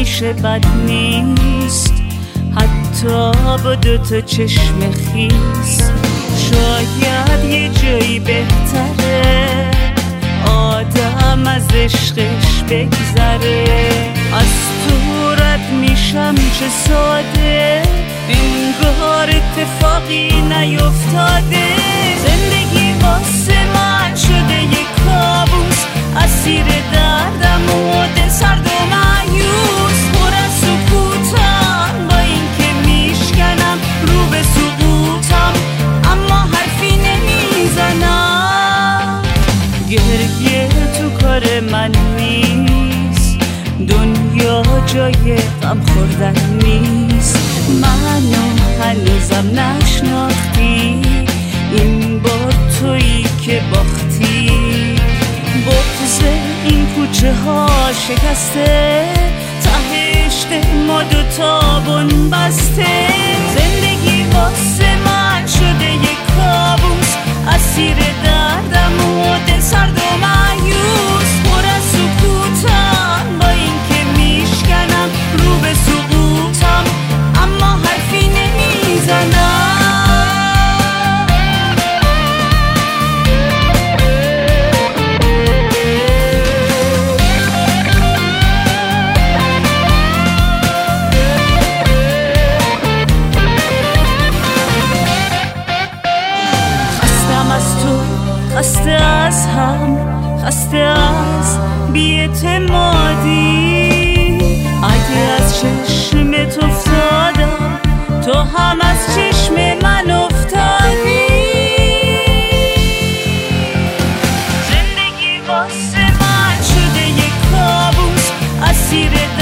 همیشه بد نیست، حتی با 2 چشم خیس. شاید یه جایی بهتره آدم از عشقش بگذره. از تو رد میشم چه ساده، انگار اتفاقی نیفتاده. زندگی واسه من شده یک کابوس، اسیر دردم و دل سرد و مایوس. پر از سکوتم با این که میشکنم رو به سقوطم، اما حرفی نمیزنم. گریه تو کار من نیست، دنیا جای غم خوردن نیست. منو هنوزم نشناختی، این بار تویی که باختی. بغض این کوچه ها شکسته، ته ما 2 بن بسته. زندگی واسه من شده یک کابوس، اسیر دردم و دل سرد و مایوس. پر از سکوتم با این که میشکنم رو به سقوطم، اما حرفی نمیزنم. خسته از هم، خسته از بی‌اعتمادی. اگه از چشمت افتادم، تو هم از چشم من افتادی. زندگی واسه من شده یک کابوس، اسیر